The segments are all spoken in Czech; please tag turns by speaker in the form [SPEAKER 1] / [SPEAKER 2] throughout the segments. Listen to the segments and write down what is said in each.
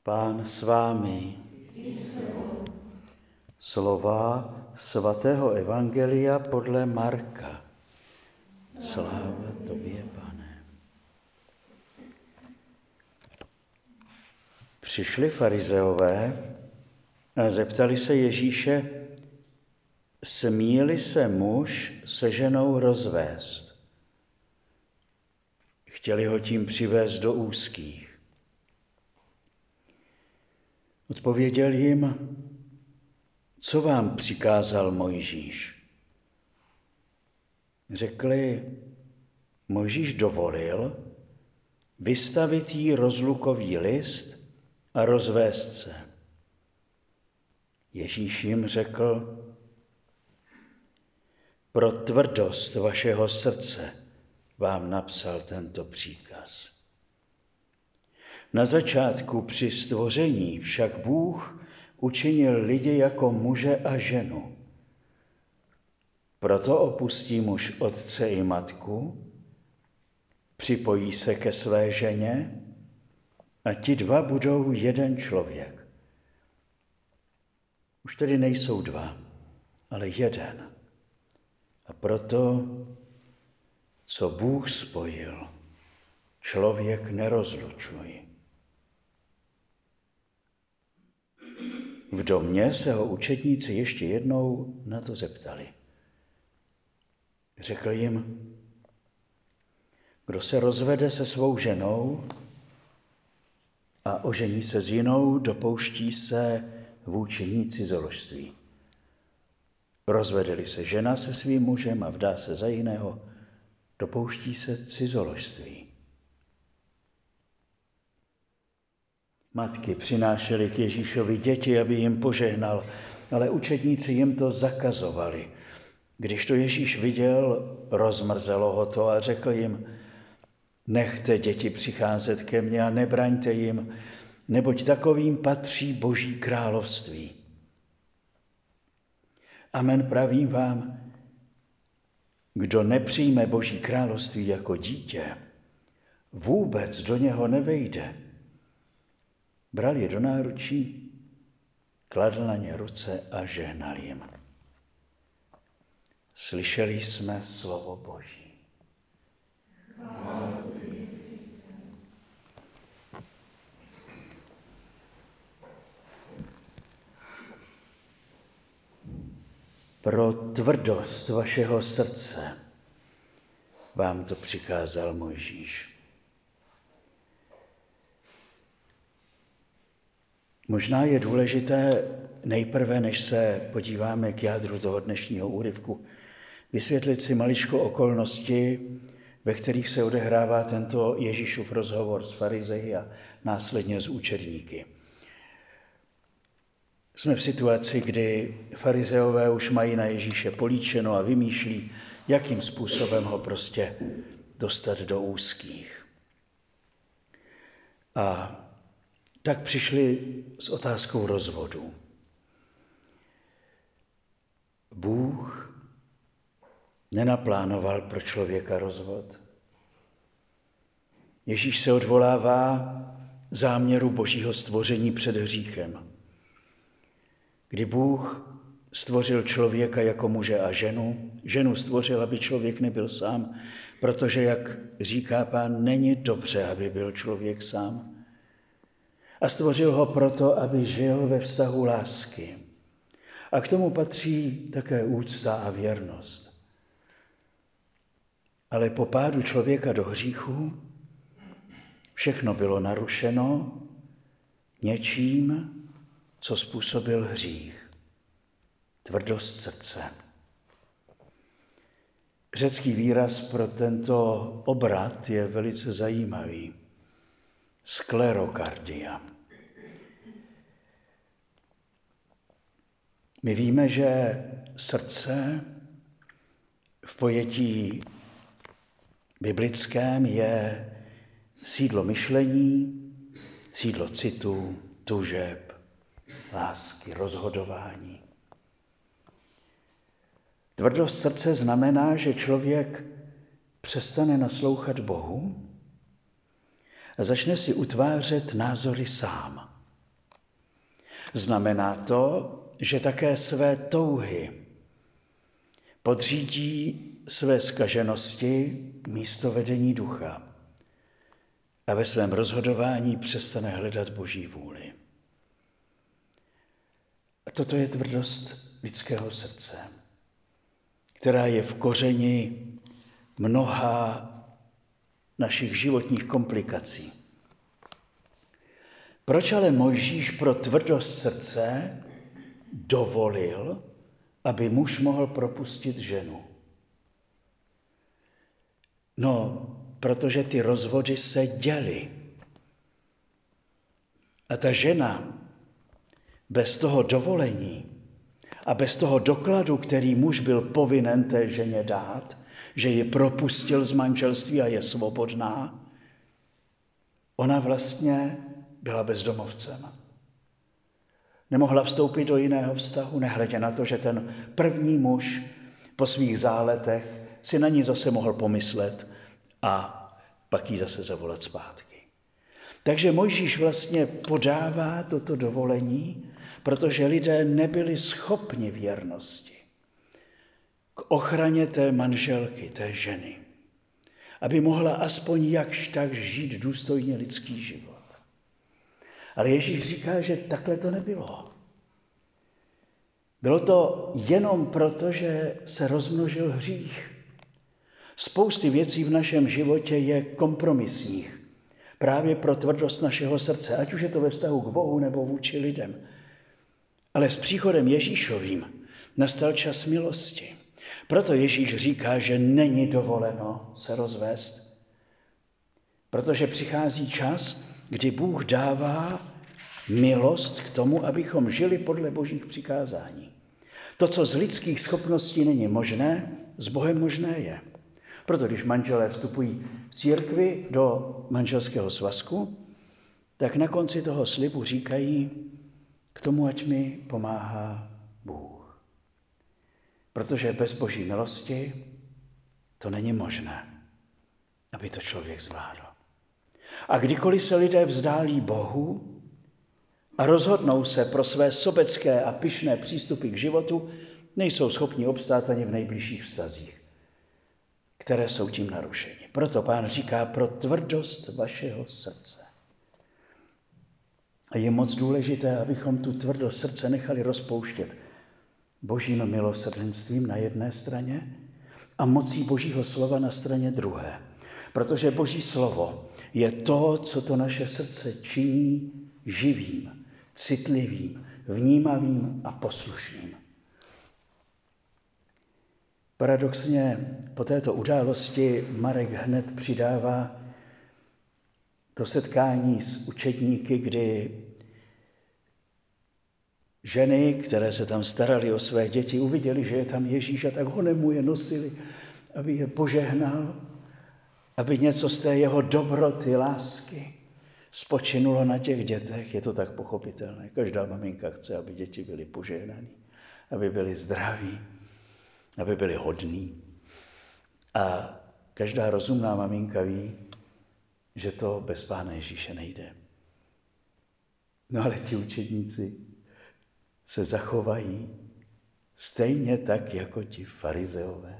[SPEAKER 1] Pán s vámi. Slova svatého evangelia podle Marka. Sláva tobě, Pane. Přišli farizeové a zeptali se Ježíše, smí-li se muž se ženou rozvést. Chtěli ho tím přivést do úzkých. Odpověděl jim, co vám přikázal Mojžíš? Řekli, Mojžíš dovolil vystavit jí rozlukový list a rozvést se. Ježíš jim řekl, pro tvrdost vašeho srdce vám napsal tento příkaz. Na začátku při stvoření však Bůh učinil lidi jako muže a ženu. Proto opustí muž otce i matku, připojí se ke své ženě a ti dva budou jeden člověk. Už tedy nejsou dva, ale jeden. A proto, co Bůh spojil, člověk nerozlučuje. V domě se ho učedníci ještě jednou na to zeptali. Řekl jim, kdo se rozvede se svou ženou a ožení se s jinou, dopouští se vůči cizoložství. Rozvede-li se žena se svým mužem a vdá se za jiného, dopouští se cizoložství. Matky přinášely k Ježíšovi děti, aby jim požehnal, ale učedníci jim to zakazovali. Když to Ježíš viděl, rozmrzelo ho to a řekl jim, nechte děti přicházet ke mně a nebraňte jim, neboť takovým patří Boží království. Amen, pravím vám, kdo nepřijme Boží království jako dítě, vůbec do něho nevejde. Bral je do náručí, kladl na ně ruce a žehnal jim. Slyšeli jsme slovo Boží. Pro tvrdost vašeho srdce vám to přikázal Mojžíš. Možná je důležité nejprve, než se podíváme k jádru toho dnešního úryvku, vysvětlit si maličko okolnosti, ve kterých se odehrává tento Ježíšův rozhovor s farizeji a následně s učedníky. Jsme v situaci, kdy farizeové už mají na Ježíše políčeno a vymýšlí, jakým způsobem ho prostě dostat do úzkých. A tak přišli s otázkou rozvodu. Bůh nenaplánoval pro člověka rozvod. Ježíš se odvolává záměru Božího stvoření před hříchem. Kdy Bůh stvořil člověka jako muže a ženu stvořil, aby člověk nebyl sám, protože, jak říká Pán, není dobře, aby byl člověk sám. A stvořil ho proto, aby žil ve vztahu lásky. A k tomu patří také úcta a věrnost. Ale po pádu člověka do hříchu všechno bylo narušeno něčím, co způsobil hřích. Tvrdost srdce. Řecký výraz pro tento obrat je velice zajímavý. Sklerokardia. My víme, že srdce v pojetí biblickém je sídlo myšlení, sídlo citů, tužeb, lásky, rozhodování. Tvrdost srdce znamená, že člověk přestane naslouchat Bohu a začne si utvářet názory sám. Znamená to, že také své touhy podřídí své zkaženosti místo vedení ducha a ve svém rozhodování přestane hledat Boží vůli. A toto je tvrdost lidského srdce, která je v kořeni mnoha našich životních komplikací. Proč ale Mojžíš pro tvrdost srdce dovolil, aby muž mohl propustit ženu? No, protože ty rozvody se děly. A ta žena bez toho dovolení a bez toho dokladu, který muž byl povinen té ženě dát, že ji propustil z manželství a je svobodná, ona vlastně byla bezdomovcem. Nemohla vstoupit do jiného vztahu, nehledě na to, že ten první muž po svých záletech si na ní zase mohl pomyslet a pak ji zase zavolat zpátky. Takže Mojžíš vlastně podává toto dovolení, protože lidé nebyli schopni věrnosti k ochraně té manželky, té ženy, aby mohla aspoň jakž tak žít důstojně lidský život. Ale Ježíš říká, že takhle to nebylo. Bylo to jenom proto, že se rozmnožil hřích. Spousty věcí v našem životě je kompromisních. Právě pro tvrdost našeho srdce, ať už je to ve vztahu k Bohu nebo vůči lidem. Ale s příchodem Ježíšovým nastal čas milosti. Proto Ježíš říká, že není dovoleno se rozvést. Protože přichází čas, kdy Bůh dává milost k tomu, abychom žili podle Božích přikázání. To, co z lidských schopností není možné, s Bohem možné je. Proto když manželé vstupují v církvi do manželského svazku, tak na konci toho slibu říkají, k tomu, ať mi pomáhá Bůh. Protože bez Boží milosti to není možné, aby to člověk zvládl. A kdykoliv se lidé vzdálí Bohu a rozhodnou se pro své sobecké a pyšné přístupy k životu, nejsou schopni obstát ani v nejbližších vztazích, které jsou tím narušeny. Proto Pán říká pro tvrdost vašeho srdce. A je moc důležité, abychom tu tvrdost srdce nechali rozpouštět Božím milosrdenstvím na jedné straně a mocí Božího slova na straně druhé. Protože Boží slovo je to, co to naše srdce činí živým, citlivým, vnímavým a poslušným. Paradoxně po této události Marek hned přidává to setkání s učedníky, kdy ženy, které se tam starali o své děti, uviděli, že je tam Ježíš a tak honem mu je nosili, aby je požehnal, aby něco z té jeho dobroty, lásky spočinulo na těch dětech. Je to tak pochopitelné. Každá maminka chce, aby děti byly požehnané, aby byly zdraví, aby byly hodní. A každá rozumná maminka ví, že to bez Pána Ježíše nejde. No ale ti učedníci se zachovají stejně tak, jako ti farizeové.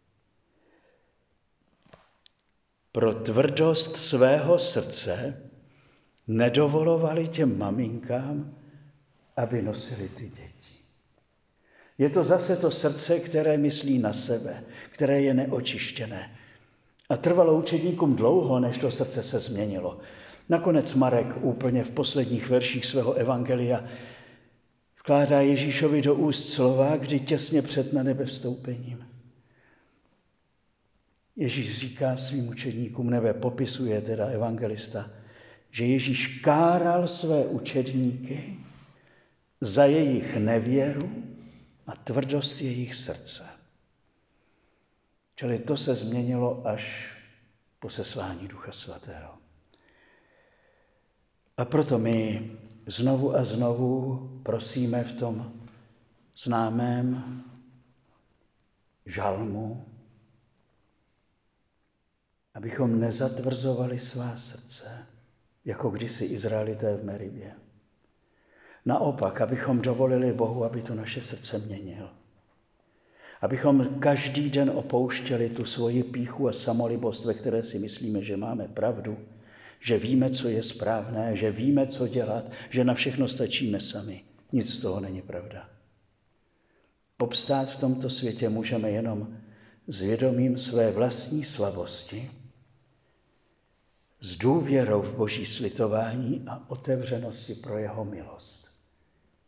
[SPEAKER 1] Pro tvrdost svého srdce nedovolovali těm maminkám, aby nosili ty děti. Je to zase to srdce, které myslí na sebe, které je neočištěné. A trvalo učedníkům dlouho, než to srdce se změnilo. Nakonec Marek úplně v posledních verších svého evangelia vkládá Ježíšovi do úst slova, kdy těsně před na nebe vstoupením. Ježíš říká svým učedníkům, nebe popisuje teda evangelista, že Ježíš káral své učedníky za jejich nevěru a tvrdost jejich srdce. Čili to se změnilo až po seslání Ducha Svatého. A proto my znovu a znovu prosíme v tom známém žalmu, abychom nezatvrzovali svá srdce, jako kdysi Izraelité v Meribě. Naopak, abychom dovolili Bohu, aby to naše srdce měnil. Abychom každý den opouštěli tu svoji pýchu a samolibost, ve které si myslíme, že máme pravdu, že víme, co je správné, že víme, co dělat, že na všechno stačíme sami. Nic z toho není pravda. Obstát v tomto světě můžeme jenom s vědomím své vlastní slabosti, s důvěrou v Boží slitování a otevřenosti pro jeho milost.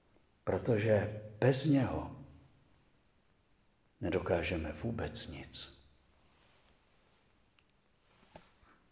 [SPEAKER 1] Protože bez něho nedokážeme vůbec nic.